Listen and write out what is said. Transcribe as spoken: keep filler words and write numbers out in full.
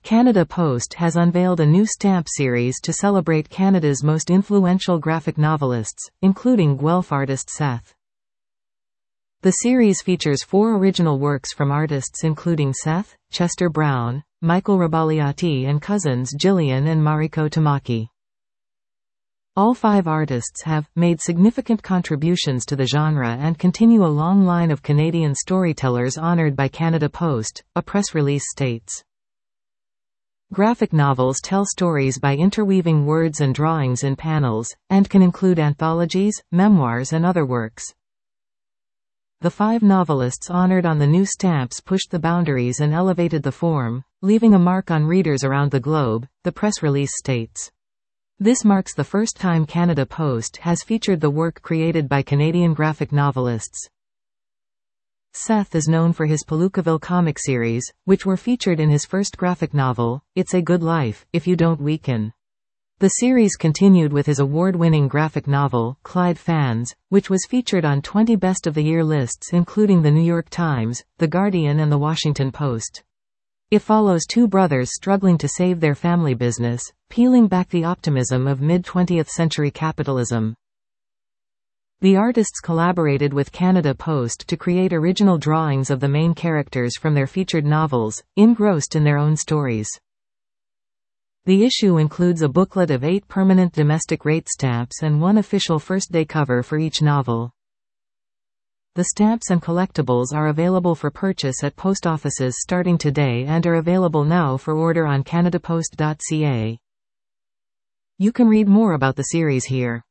Canada Post has unveiled a new stamp series to celebrate Canada's most influential graphic novelists, including Guelph artist Seth. The series features four original works from artists including Seth, Chester Brown, Michael Rabaliati and cousins Gillian and Mariko Tamaki. All five artists have made significant contributions to the genre and continue a long line of Canadian storytellers honored by Canada Post, a press release states. Graphic novels tell stories by interweaving words and drawings in panels, and can include anthologies, memoirs and other works. The five novelists honored on the new stamps pushed the boundaries and elevated the form, leaving a mark on readers around the globe, the press release states. This marks the first time Canada Post has featured the work created by Canadian graphic novelists. Seth is known for his Palookaville comic series, which were featured in his first graphic novel, It's a Good Life, If You Don't Weaken. The series continued with his award-winning graphic novel, Clyde Fans, which was featured on twenty Best of the Year lists including The New York Times, The Guardian and The Washington Post. It follows two brothers struggling to save their family business, peeling back the optimism of mid-twentieth century capitalism. The artists collaborated with Canada Post to create original drawings of the main characters from their featured novels, engrossed in their own stories. The issue includes a booklet of eight permanent domestic rate stamps and one official first-day cover for each novel. The stamps and collectibles are available for purchase at post offices starting today and are available now for order on canada post dot c a. You can read more about the series here.